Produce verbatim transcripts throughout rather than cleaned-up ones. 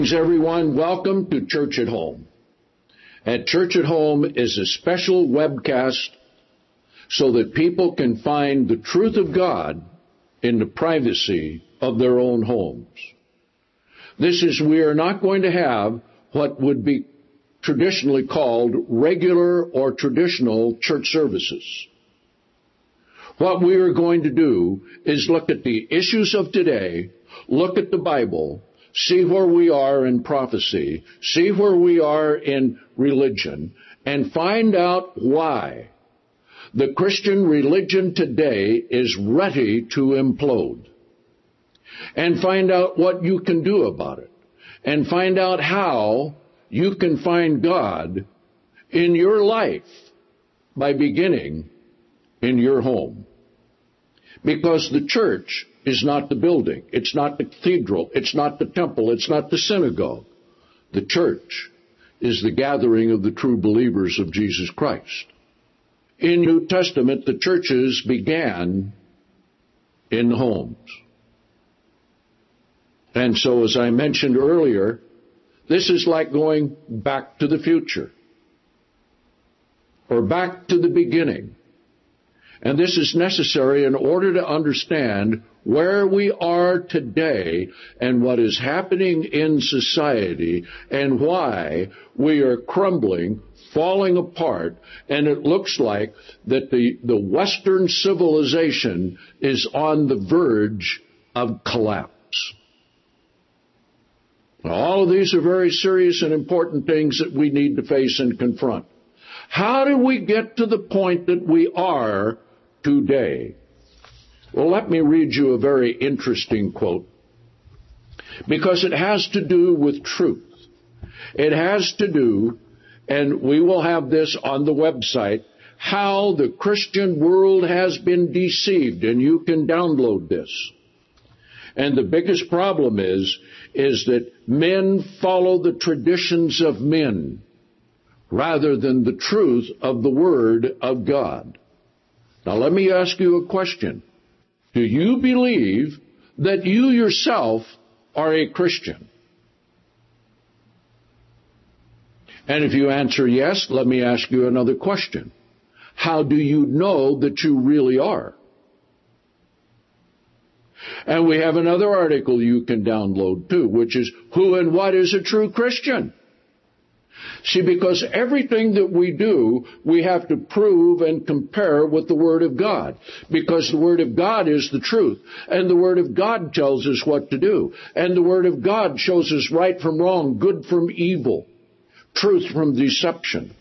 Greetings, everyone. Welcome to Church at Home. At Church at Home is a special webcast so that people can find the truth of God in the privacy of their own homes. This is, we are not going to have what would be traditionally called regular or traditional church services. What we are going to do is look at the issues of today, look at the Bible, see where we are in prophecy, see where we are in religion, and find out why the Christian religion today is ready to implode. And find out what you can do about it. And find out how you can find God in your life by beginning in your home. Because the church is not the building. It's not the cathedral. It's not the temple. It's not the synagogue. The church is the gathering of the true believers of Jesus Christ. In the New Testament, the churches began in the homes. And so, as I mentioned earlier, this is like going back to the future or back to the beginning. And this is necessary in order to understand where we are today and what is happening in society and why we are crumbling, falling apart, and it looks like that the, the Western civilization is on the verge of collapse. All of these are very serious and important things that we need to face and confront. How do we get to the point that we are today? Well, let me read you a very interesting quote, because it has to do with truth. It has to do, and we will have this on the website, how the Christian world has been deceived, and you can download this. And the biggest problem is, is that men follow the traditions of men rather than the truth of the Word of God. Now let me ask you a question. Do you believe that you yourself are a Christian? And if you answer yes, let me ask you another question. How do you know that you really are? And we have another article you can download too, which is Who and What is a True Christian? See, because everything that we do, we have to prove and compare with the Word of God. Because the Word of God is the truth. And the Word of God tells us what to do. And the Word of God shows us right from wrong, good from evil, truth from deception.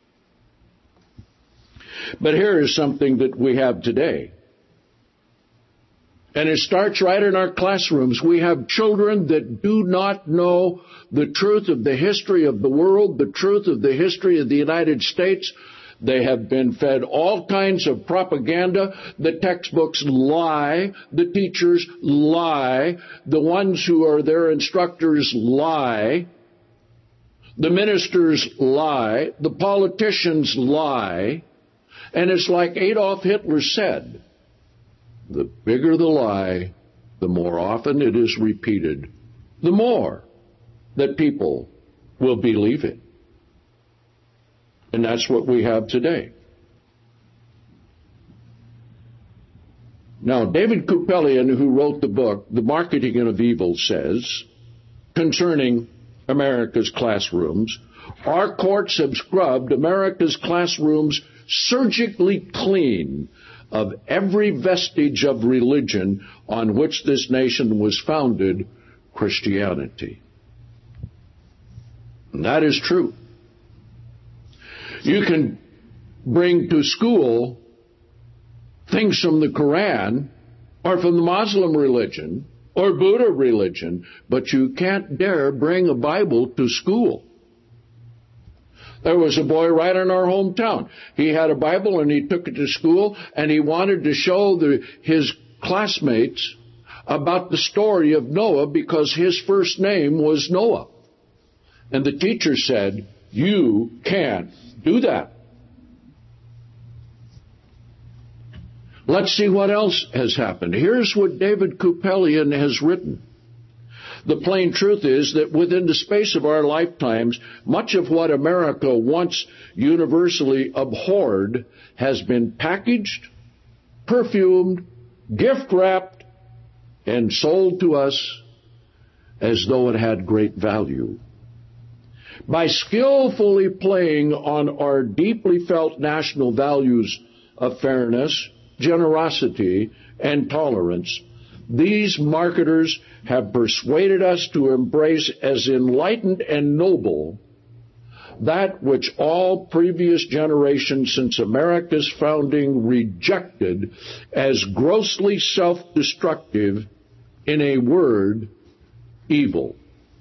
But here is something that we have today. And it starts right in our classrooms. We have children that do not know the truth of the history of the world, the truth of the history of the United States. They have been fed all kinds of propaganda. The textbooks lie. The teachers lie. The ones who are their instructors lie. The ministers lie. The politicians lie. And it's like Adolf Hitler said, the bigger the lie, the more often it is repeated, the more that people will believe it. And that's what we have today. Now, David Kupelian, who wrote the book, The Marketing of Evil, says, concerning America's classrooms, our courts have scrubbed America's classrooms surgically clean of every vestige of religion on which this nation was founded, Christianity. And that is true. You can bring to school things from the Quran or from the Muslim religion or Buddha religion, but you can't dare bring a Bible to school. There was a boy right in our hometown. He had a Bible and he took it to school and he wanted to show the, his classmates about the story of Noah because his first name was Noah. And the teacher said, you can't do that. Let's see what else has happened. Here's what David Kupelian has written. The plain truth is that within the space of our lifetimes, much of what America once universally abhorred has been packaged, perfumed, gift-wrapped, and sold to us as though it had great value. By skillfully playing on our deeply felt national values of fairness, generosity, and tolerance, these marketers have persuaded us to embrace as enlightened and noble that which all previous generations since America's founding rejected as grossly self-destructive, in a word, evil.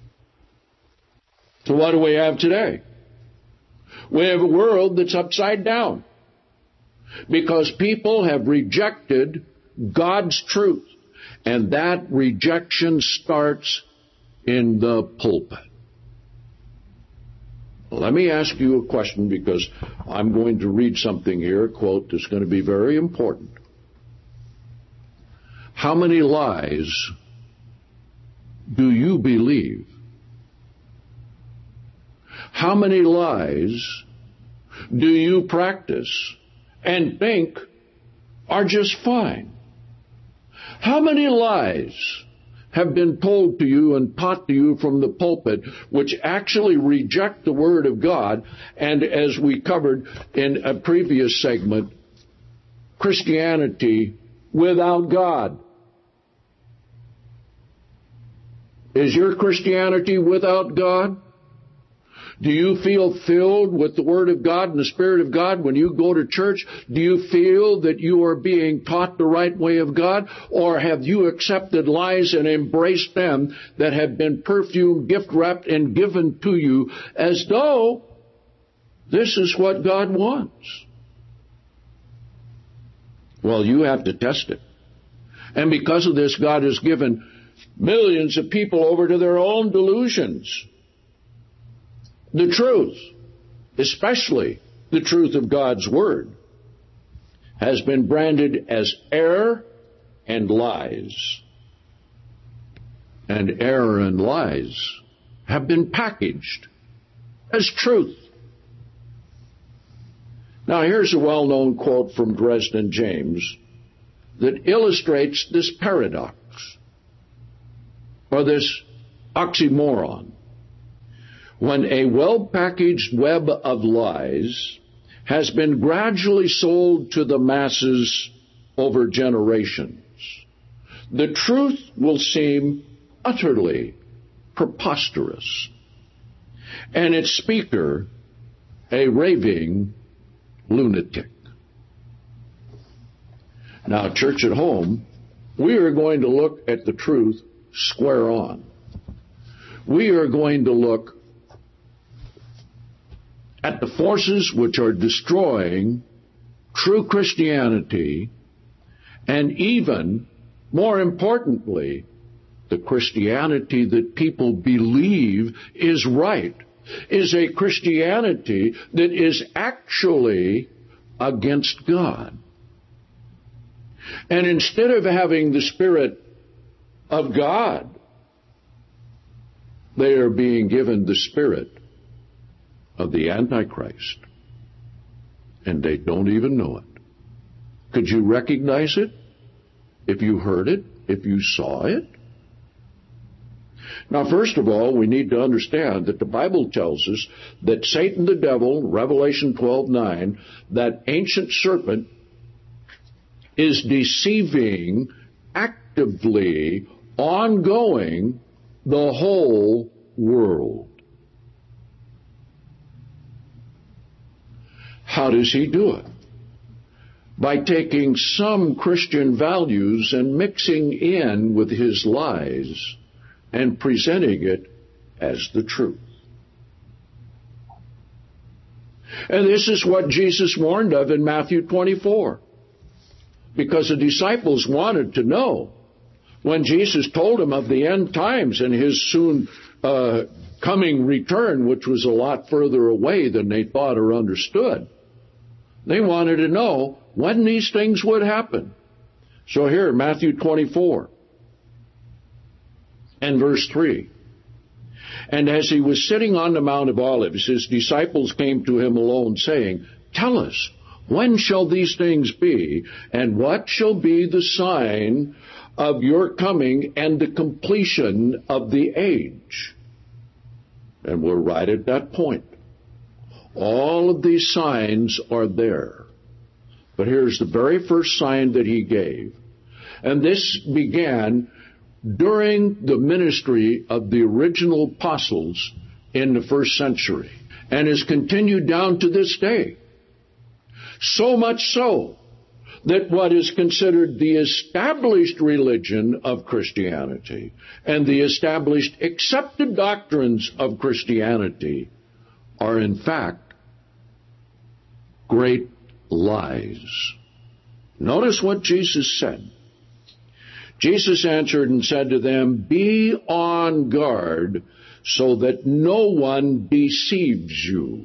So what do we have today? We have a world that's upside down because people have rejected God's truth, and that rejection starts in the pulpit. Let me ask you a question, because I'm going to read something here, a quote that's going to be very important. How many lies do you believe? How many lies do you practice and think are just fine? How many lies have been told to you and taught to you from the pulpit which actually reject the Word of God, and as we covered in a previous segment, Christianity without God? Is your Christianity without God? Do you feel filled with the Word of God and the Spirit of God when you go to church? Do you feel that you are being taught the right way of God? Or have you accepted lies and embraced them that have been perfumed, gift-wrapped, and given to you as though this is what God wants? Well, you have to test it. And because of this, God has given millions of people over to their own delusions. The truth, especially the truth of God's Word, has been branded as error and lies. And error and lies have been packaged as truth. Now, here's a well-known quote from Dresden James that illustrates this paradox, or this oxymoron. When a well-packaged web of lies has been gradually sold to the masses over generations, the truth will seem utterly preposterous, and its speaker a raving lunatic. Now, church at home, we are going to look at the truth square on. We are going to look at the forces which are destroying true Christianity, and even, more importantly, the Christianity that people believe is right, is a Christianity that is actually against God. And instead of having the Spirit of God, they are being given the spirit of the Antichrist, and they don't even know it. Could you recognize it if you heard it, if you saw it? Now, first of all, we need to understand that the Bible tells us that Satan the devil, Revelation twelve nine, that ancient serpent, is deceiving actively, ongoing, the whole world. How does he do it? By taking some Christian values and mixing in with his lies and presenting it as the truth. And this is what Jesus warned of in Matthew twenty-four. Because the disciples wanted to know, when Jesus told them of the end times and his soon uh, coming return, which was a lot further away than they thought or understood, they wanted to know when these things would happen. So here, Matthew twenty-four. And verse three. And as he was sitting on the Mount of Olives, his disciples came to him alone, saying, Tell us, when shall these things be, and what shall be the sign of your coming and the completion of the age? And we're right at that point. All of these signs are there. But here's the very first sign that he gave. And this began during the ministry of the original apostles in the first century and has continued down to this day. So much so that what is considered the established religion of Christianity and the established accepted doctrines of Christianity are in fact great lies. Notice what Jesus said. Jesus answered and said to them, Be on guard so that no one deceives you.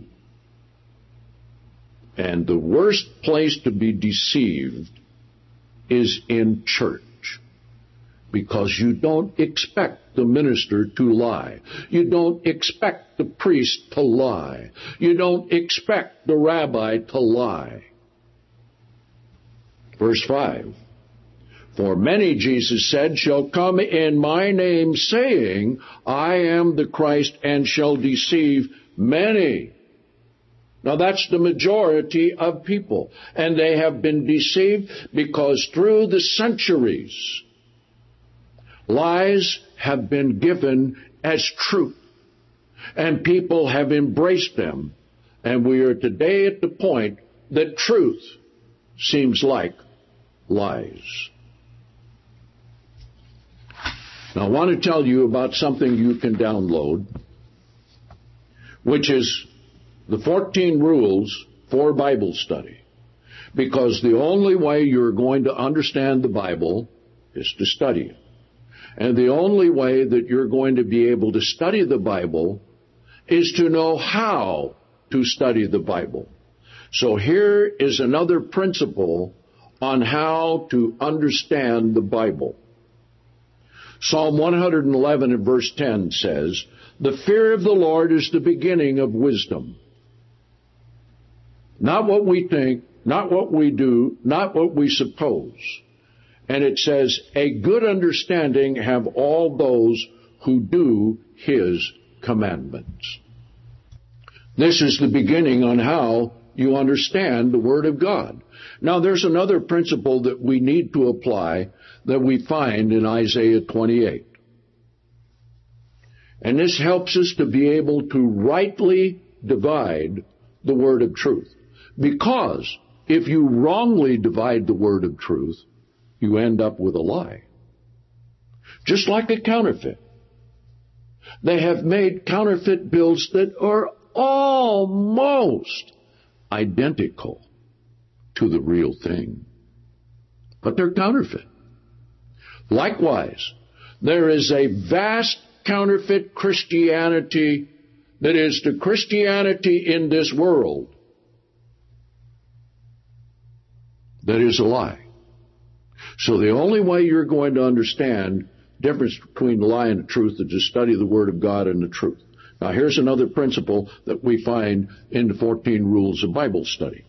And the worst place to be deceived is in church, because you don't expect the minister to lie. You don't expect the priest to lie. You don't expect the rabbi to lie. Verse five. For many, Jesus said, shall come in my name, saying, I am the Christ, and shall deceive many. Now that's the majority of people. And they have been deceived because through the centuries, lies have been given as truth. And people have embraced them. And we are today at the point that truth seems like lies. Now, I want to tell you about something you can download, which is the fourteen rules for Bible study. Because the only way you're going to understand the Bible is to study it. And the only way that you're going to be able to study the Bible is to know how to study the Bible. So here is another principle on how to understand the Bible. Psalm one eleven and verse ten says, The fear of the Lord is the beginning of wisdom. Not what we think, not what we do, not what we suppose. And it says, A good understanding have all those who do His commandments. This is the beginning on how you understand the Word of God. Now, there's another principle that we need to apply that we find in Isaiah twenty-eight. And this helps us to be able to rightly divide the word of truth. Because if you wrongly divide the word of truth, you end up with a lie. Just like a counterfeit. They have made counterfeit bills that are almost identical to the real thing. But they're counterfeit. Likewise, there is a vast counterfeit Christianity that is the Christianity in this world that is a lie. So the only way you're going to understand the difference between the lie and the truth is to study the Word of God and the truth. Now here's another principle that we find in the fourteen rules of Bible study.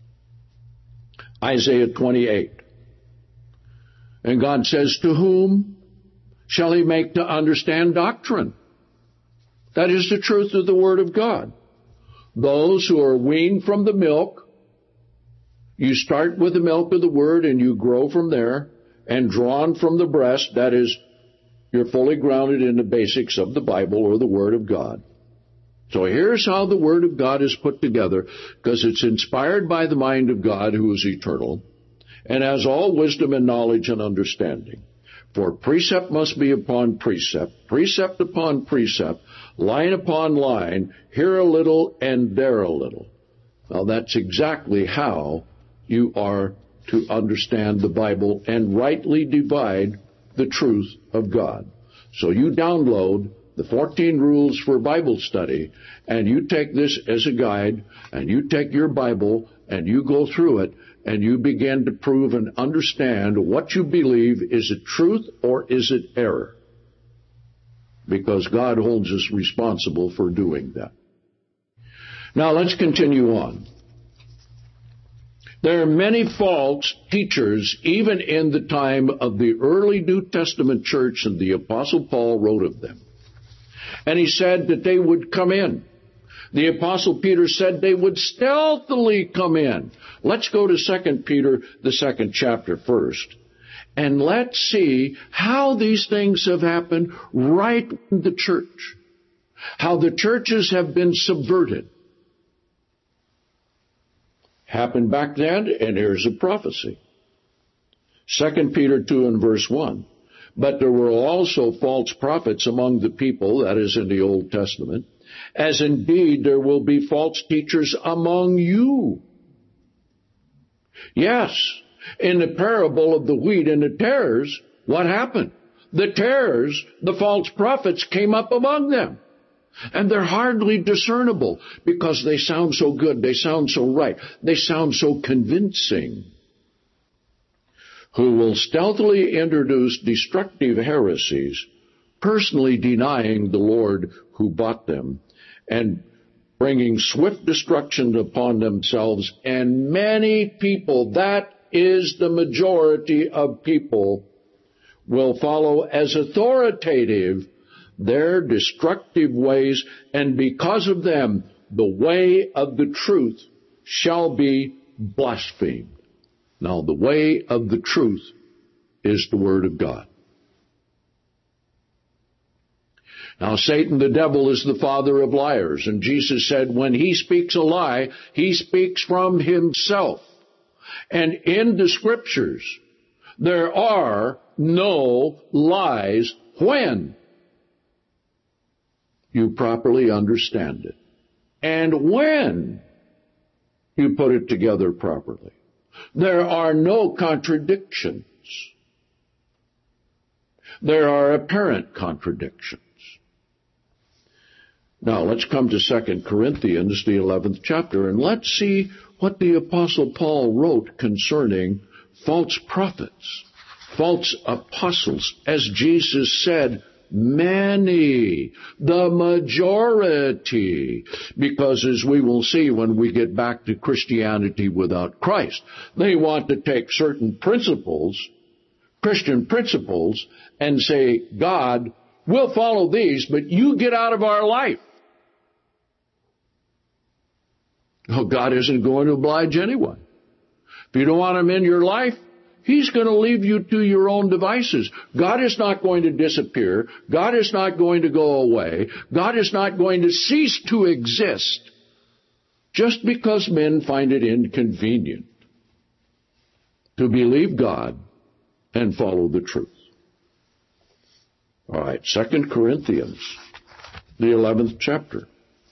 Isaiah twenty-eight. And God says, To whom shall He make to understand doctrine? That is the truth of the Word of God. Those who are weaned from the milk, you start with the milk of the Word and you grow from there, and drawn from the breast, that is, you're fully grounded in the basics of the Bible or the Word of God. So here's how the Word of God is put together, because it's inspired by the mind of God who is eternal, and has all wisdom and knowledge and understanding. For precept must be upon precept, precept upon precept, line upon line, here a little and there a little. Now that's exactly how you are to understand the Bible and rightly divide the truth of God. So you download the fourteen rules for Bible study, and you take this as a guide, and you take your Bible and you go through it, and you begin to prove and understand what you believe. Is it truth or is it error? because God holds us responsible for doing that. Now let's continue on. There are many false teachers even in the time of the early New Testament church, and the Apostle Paul wrote of them. And he said that they would come in. The Apostle Peter said they would stealthily come in. Let's go to Second Peter, the second chapter first. And let's see how these things have happened right in the church. How the churches have been subverted. Happened back then, and here's a prophecy. Second Peter two and verse one. But there were also false prophets among the people, that is in the Old Testament, as indeed there will be false teachers among you. Yes, in the parable of the wheat and the tares, what happened? The tares, the false prophets, came up among them. And they're hardly discernible because they sound so good, they sound so right, they sound so convincing. Who will stealthily introduce destructive heresies, personally denying the Lord who bought them, and bringing swift destruction upon themselves. And many people, that is the majority of people, will follow as authoritative their destructive ways, and because of them, the way of the truth shall be blasphemed. Now, the way of the truth is the Word of God. Now, Satan, the devil, is the father of liars, and Jesus said when he speaks a lie, he speaks from himself. And in the Scriptures, there are no lies when you properly understand it, and when you put it together properly. There are no contradictions. There are apparent contradictions. Now let's come to Second Corinthians, the eleventh chapter, and let's see what the Apostle Paul wrote concerning false prophets, false apostles. As Jesus said, many, the majority, because as we will see when we get back to Christianity without Christ, they want to take certain principles, Christian principles, and say, God, we'll follow these, but you get out of our life. Oh, God isn't going to oblige anyone. If you don't want him in your life, He's going to leave you to your own devices. God is not going to disappear. God is not going to go away. God is not going to cease to exist just because men find it inconvenient to believe God and follow the truth. All right, Second Corinthians, the eleventh chapter.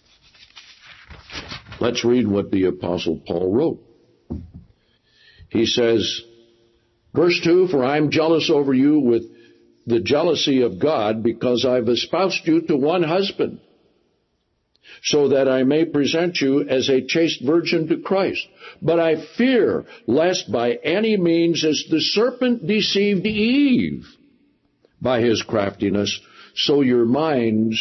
Let's read what the Apostle Paul wrote. He says, verse two, for I am jealous over you with the jealousy of God, because I've espoused you to one husband, so that I may present you as a chaste virgin to Christ. But I fear lest by any means, as the serpent deceived Eve by his craftiness, so your minds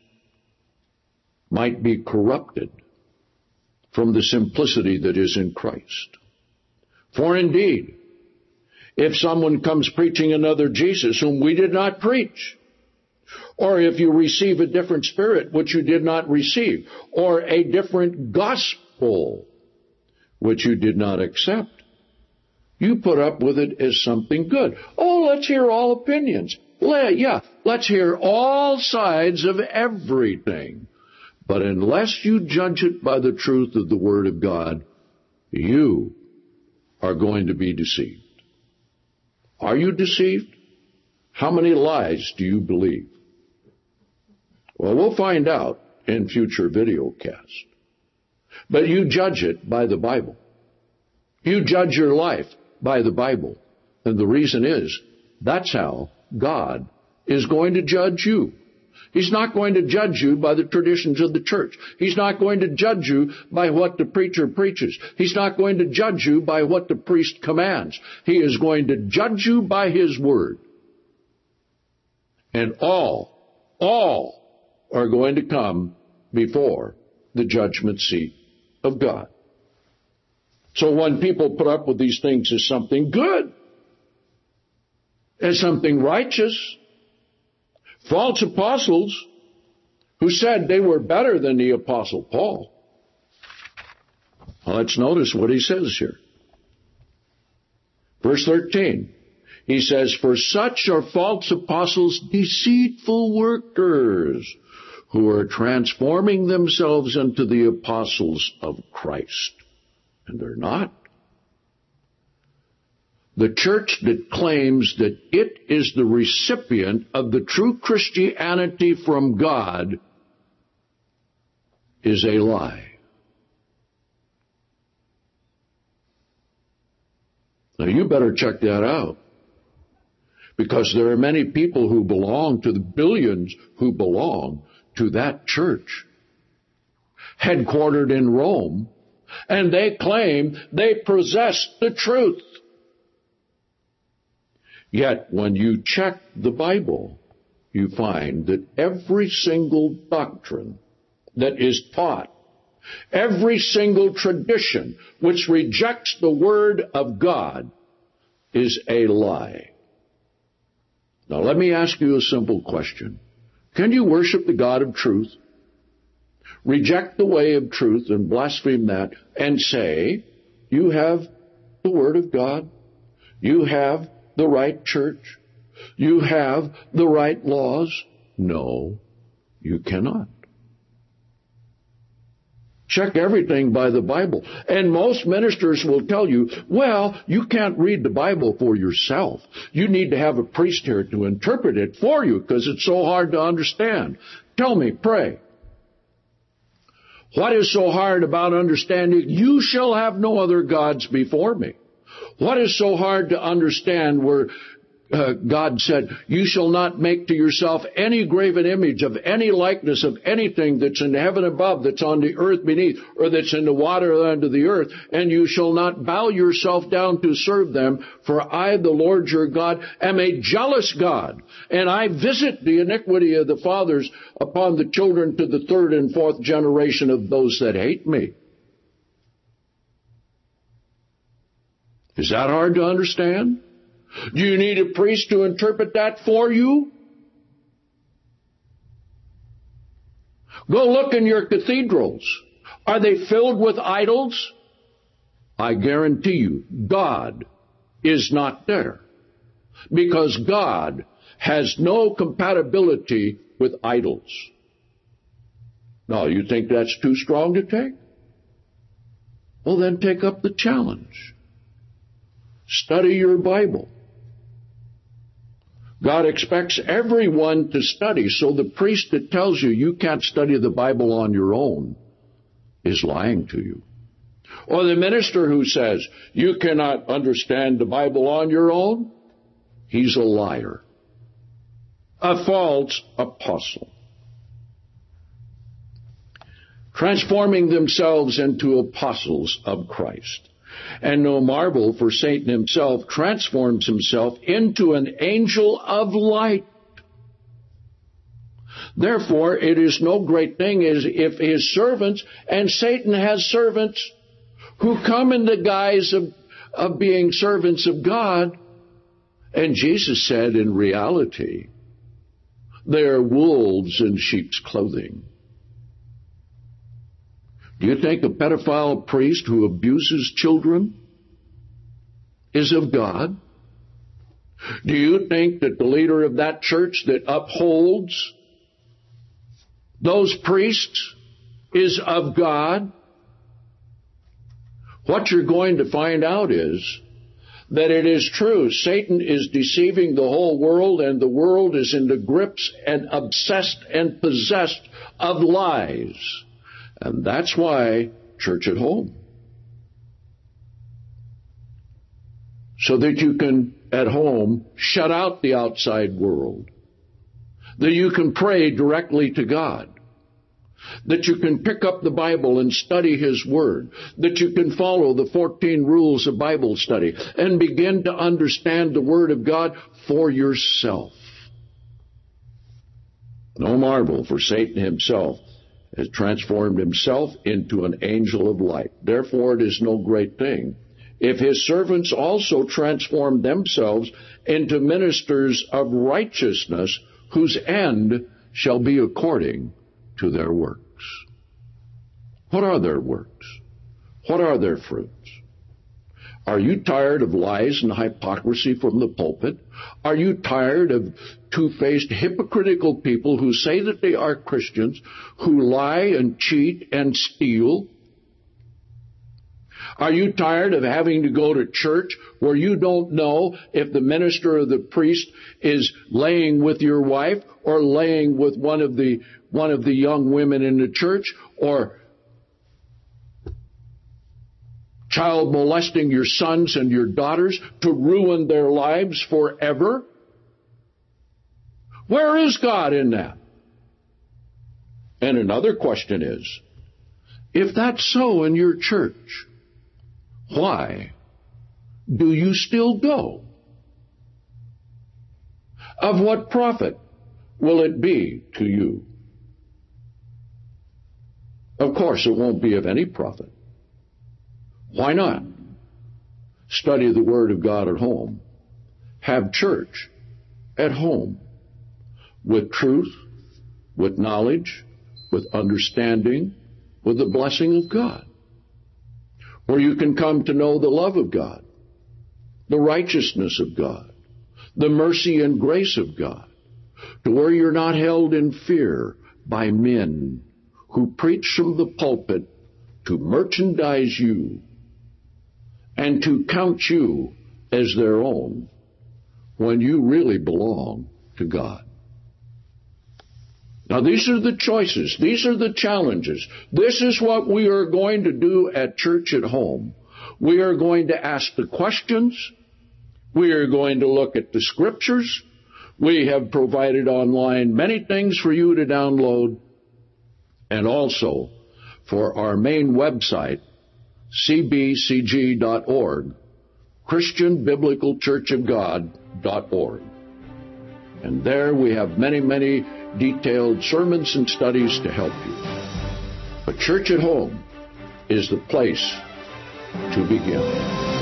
might be corrupted from the simplicity that is in Christ. For indeed, if someone comes preaching another Jesus whom we did not preach, or if you receive a different spirit which you did not receive, or a different gospel which you did not accept, you put up with it as something good. Oh, let's hear all opinions. Let, yeah, let's hear all sides of everything. But unless you judge it by the truth of the Word of God, you are going to be deceived. Are you deceived? How many lies do you believe? Well, we'll find out in future videocasts. But you judge it by the Bible. You judge your life by the Bible. And the reason is, that's how God is going to judge you. He's not going to judge you by the traditions of the church. He's not going to judge you by what the preacher preaches. He's not going to judge you by what the priest commands. He is going to judge you by His Word. And all All are going to come before the judgment seat of God. So when people put up with these things as something good, as something righteous, false apostles who said they were better than the Apostle Paul. Well, let's notice what he says here. Verse thirteen. He says, for such are false apostles, deceitful workers, who are transforming themselves into the apostles of Christ. And they're not. The church that claims that it is the recipient of the true Christianity from God is a lie. Now you better check that out. Because there are many people who belong to the billions who belong to that church, headquartered in Rome, and they claim they possess the truth. Yet when you check the Bible, you find that every single doctrine that is taught, every single tradition which rejects the Word of God is a lie. Now let me ask you a simple question. Can you worship the God of truth, reject the way of truth and blaspheme that, and say, you have the Word of God, you have the right church, you have the right laws? No, you cannot. Check everything by the Bible. And most ministers will tell you, well, you can't read the Bible for yourself. You need to have a priest here to interpret it for you because it's so hard to understand. Tell me, pray. What is so hard about understanding, you shall have no other gods before me? What is so hard to understand where Uh, God said, you shall not make to yourself any graven image of any likeness of anything that's in heaven above, that's on the earth beneath, or that's in the water under the earth, and you shall not bow yourself down to serve them, for I, the Lord your God, am a jealous God, and I visit the iniquity of the fathers upon the children to the third and fourth generation of those that hate me. Is that hard to understand? Do you need a priest to interpret that for you? Go look in your cathedrals. Are they filled with idols? I guarantee you, God is not there. Because God has no compatibility with idols. Now, you think that's too strong to take? Well, then take up the challenge. Study your Bible. God expects everyone to study, so the priest that tells you you can't study the Bible on your own is lying to you. Or the minister who says you cannot understand the Bible on your own, he's a liar, a false apostle. Transforming themselves into apostles of Christ. And no marvel, for Satan himself transforms himself into an angel of light. Therefore, it is no great thing if his servants, and Satan has servants who come in the guise of, of being servants of God. And Jesus said, in reality, they are wolves in sheep's clothing. Do you think a pedophile priest who abuses children is of God? Do you think that the leader of that church that upholds those priests is of God? What you're going to find out is that it is true. Satan is deceiving the whole world, and the world is in the grips and obsessed and possessed of lies. And that's why church at home. So that you can, at home, shut out the outside world. That you can pray directly to God. That you can pick up the Bible and study His Word. That you can follow the fourteen rules of Bible study and begin to understand the Word of God for yourself. No marvel, for Satan himself has transformed himself into an angel of light. Therefore, it is no great thing if his servants also transform themselves into ministers of righteousness, whose end shall be according to their works. What are their works? What are their fruits? Are you tired of lies and hypocrisy from the pulpit? Are you tired of two-faced, hypocritical people who say that they are Christians, who lie and cheat and steal? Are you tired of having to go to church where you don't know if the minister or the priest is laying with your wife or laying with one of the one of the young women in the church, or child molesting your sons and your daughters to ruin their lives forever? Where is God in that? And another question is, if that's so in your church, why do you still go? Of what profit will it be to you? Of course, it won't be of any profit. Why not? Study the Word of God at home. Have church at home with truth, with knowledge, with understanding, with the blessing of God, where you can come to know the love of God, the righteousness of God, the mercy and grace of God, to where you're not held in fear by men who preach from the pulpit to merchandise you and to count you as their own when you really belong to God. Now, these are the choices. These are the challenges. This is what we are going to do at Church at Home. We are going to ask the questions. We are going to look at the scriptures. We have provided online many things for you to download, and also for our main website, c b c g dot org, Christian Biblical Church of God dot org. And there we have many, many detailed sermons and studies to help you. But Church at Home is the place to begin.